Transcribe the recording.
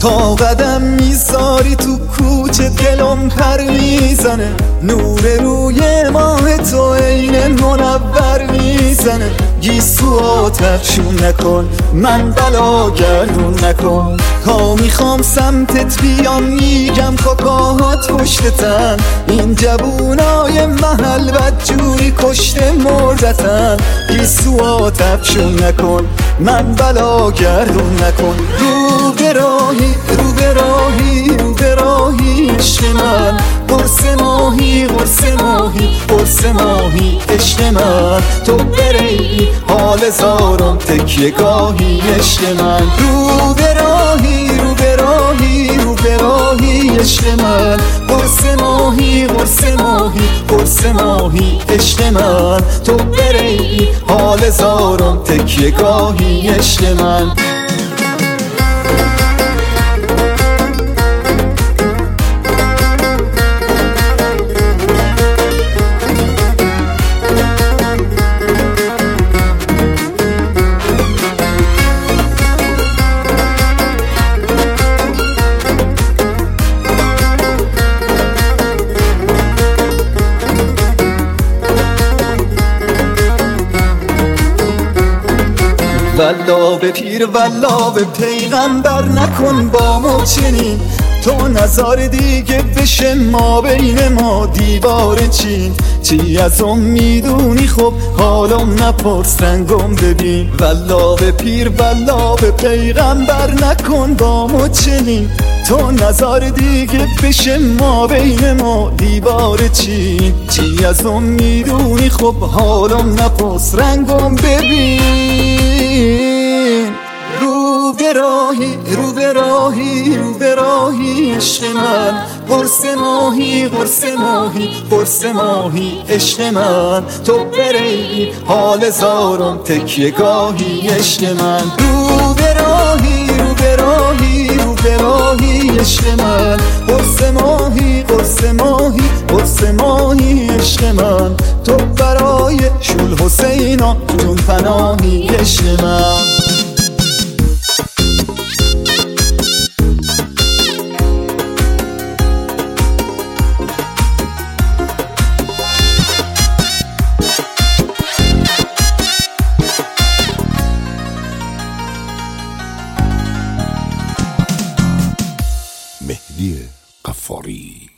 تا قدم میذاری تو کوچه دلم پر میزنه، نور روی ماه تو عین منور میزنه. گیسو آتفشون نکن، من بلا گردون نکن. تا میخوام سمتت بیام میگم کاکاهات پشتتن، این جوونای محل بدجوری کشته مردتن. گیسو آتفشون نکن، من بلا گردون نکن. رو به راهی رو به راهی رو به راهی عشق من، قرص ماهی قرص ماهی قرص ماهی عشق من. تو بری حال زارم تکیه گاهی عشق من. رو به راهی رو به راهی رو به راهی عشق من، قرص ماهی قرص ماهی قرص ماهی عشق من. تو بری حال زارم تکیه گاهی عشق من. والله به پیر والله به پیغمبر نکن با ما چنین، تو نظر دیگه بشه ما بین ما دیوار چین. چی از اون میدونی خب حالم نپرس رنگم ببین. والله به پیر والله به پیغمبر نکن با ما چنین، تو نظر دیگه بشه ما بین ما دیوار چین. چی از اون میدونی خب حالم نپرس رنگم ببین. رو به راهی رو به راهی رو به راهی عشق من، قرص ماهی قرص ماهی قرص ماهی عشق من. تو بری حال زارم تکیه گاهی عشق من. رو به راهی رو به راهی رو به راهی عشق من، قرص ماهی قرص ماهی قرص ماهی عشق من. تو برای شول حسینا جون پناهی عشق من. مهدی قفاری.